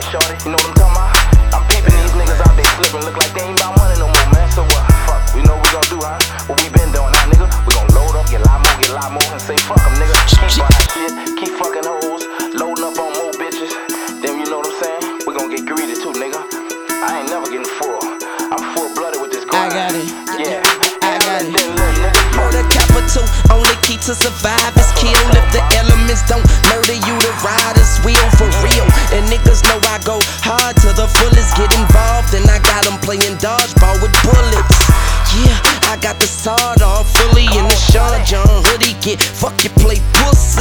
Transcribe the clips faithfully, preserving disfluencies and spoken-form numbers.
shorty, you know what I'm talking about? I'm peeping these niggas out there slipping, look like they ain't about money no more, man. So what? Fuck, we know what we gon' do, huh? What we been doing, huh, nigga? We gon' load up, get a lot more, get a lot more, and say fuck them, nigga. Keep buying shit, keep fucking hoes, loading up on more bitches. Then you know what I'm saying? We gon' get greedy too, nigga. I ain't never getting full. I'm full blooded with this grind. I got it. Yeah, I got it. Murder capital, only key to survive is kill. If the elements don't murder you, the riders will for real. And niggas know I go hard to the fullest. Get involved and I got them playing dodgeball with bullets. Yeah, I got the sawed off fully in the Sean John hoodie. Get fuck you play pussy.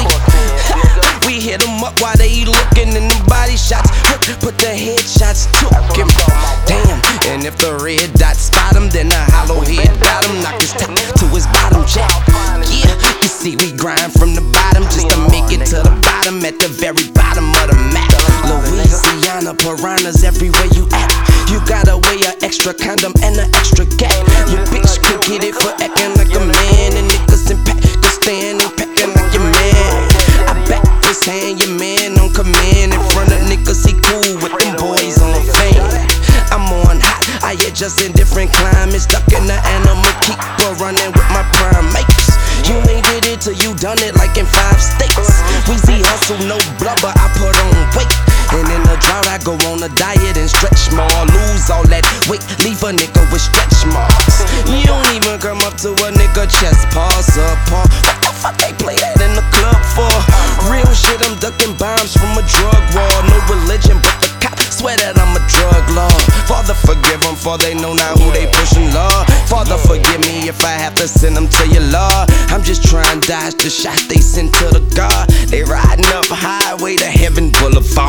We hit them up while they looking in the body shots. Put the headshots took him. Damn, and if the red dot spot him, then the hollow head got him. Knock his top to his bottom jack. Yeah, you see we grind from the bottom just to make it to the bottom, at the very bottom of the map. Louisiana piranhas everywhere you at. You gotta weigh an extra condom and an extra gap. Your bitch could get it for acting like a man, and niggas in pack could stand and packing like your man. I back this hand, your man on command in front of niggas. He cool with them boys on fan. I'm on hot, I adjust in different climates. Stuck in the animal, keep running with my primates. You ain't did it till you done it like in five states. Weezy hustle, no blubber, I put on weight. And in the drought I go on a diet and stretch more. Lose all that weight, leave a nigga with stretch marks. You don't even come up to a nigga chest, pause up, pause. What the fuck they play that in the club for? Real shit, I'm ducking bombs from a drug war. No religion but the cop, swear that I'm a drug lord. Father forgive them for they know now who they pushing, Lord. Father forgive me if I have to send them to your Lord. I'm just trying to dodge the shots they send to the God. They riding up highway to heaven boulevard.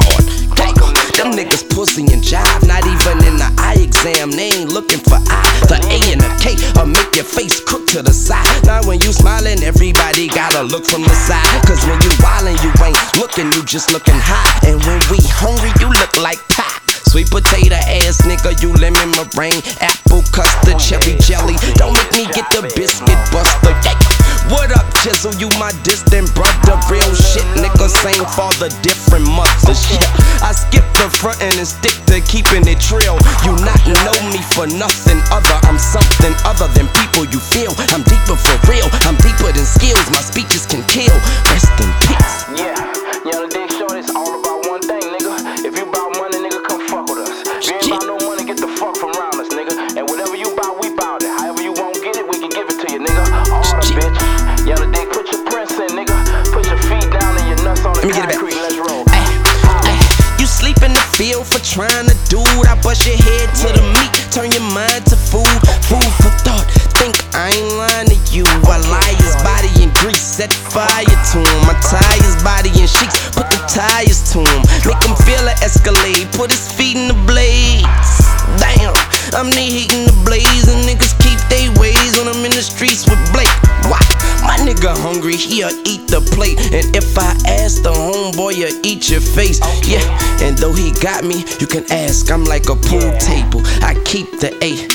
Them niggas pussy and jive, not even in the eye exam. They ain't looking for I, the A and the K, or make your face crook to the side. Now when you smiling, everybody gotta look from the side. Cause when you wildin', you ain't looking, you just looking high. And when we hungry, you look like pie. Sweet potato ass nigga, you lemon meringue, apple custard, cherry jelly. Don't make me get the biscuit buster. Yeah. What up, Chisel? You my distant brother. Real shit, nigga, same father, different mothers. Yeah, I skip the front and stick to keeping it trill. You not know me for nothing other. I'm something other than people you feel. I'm deeper for real. I'm deeper than skills. My speeches can kill. Rest in peace. Yeah, you know the Dig Short is all about one thing, nigga. If you bout money, nigga, come fuck with us. If you ain't bout no money, get the fuck from around us, nigga. And whatever you bout, we bout it. However you won't get it, we can give it to you, nigga. All the bitch. You know the Dig, put your prints in, nigga. Put your feet down and your nuts on the concrete. Let's roll. Ay, ay, you sleep in the field for trying to do it. I bust your head to the meat, turn your mind to food. Food for thought, think I ain't lying to you. I lie his body in grease, set fire to him. I tie his body in sheets, put the tires to him. Make him feel an Escalade, put his feet in the blades. Damn, I'm the heat in the blaze, and niggas keep they ways when I'm in the streets with Blake. Why? My nigga hungry, he'll eat the plate. And if I ask the homeboy, he'll eat your face. Yeah, and though he got me, you can ask, I'm like a pool table, I keep the eight.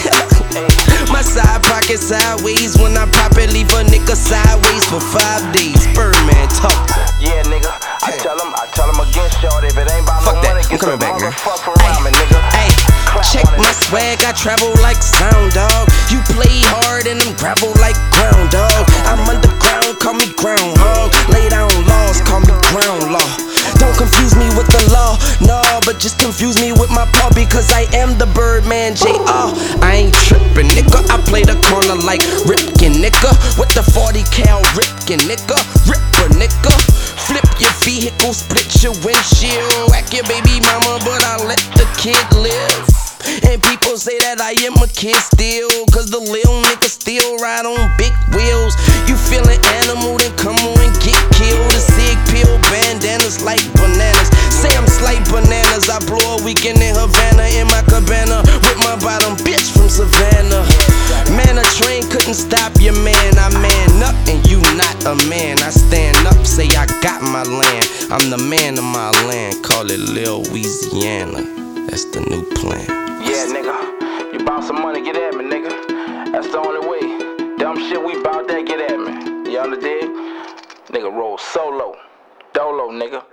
My side pocket sideways, when I pop it, leave a nigga sideways for five days. Birdman talk. Yeah, nigga, I tell him, I tell him again, short. If it ain't about Fuck no that. money, I'm get coming the back, man. fuck around me, nigga. Ay, check my swag, I travel like sound dog. You play hard and I'm gravel like ground dog. I'm underground, call me groundhog. Lay down laws, call me ground law. Don't confuse me with the law, no, but just confuse me with my paw, because I am the Birdman J R. I ain't trippin', nigga. I play the corner like Ripkin, nigga. With the forty cal Ripkin, nigga. Ripper, nigga. Flip your vehicle, split your windshield. Whack your baby mama, but I let the kid live. And people say that I am a kid still, cause the lil nigga still ride on big wheels. You feelin' animal, then come on and get killed. A sig pill, bandanas like bananas. Say I'm slight bananas, I blow a weekend in Havana in my cabana with my bottom bitch from Savannah. Man, a train couldn't stop your man. I man up and you not a man. I stand up, say I got my land. I'm the man of my land, call it Lil Louisiana. That's the new plan. Yeah, nigga, you bout some money, get at me, nigga. That's the only way. Dumb shit, we bout that, get at me. You understand? Nigga roll solo. Dolo, nigga.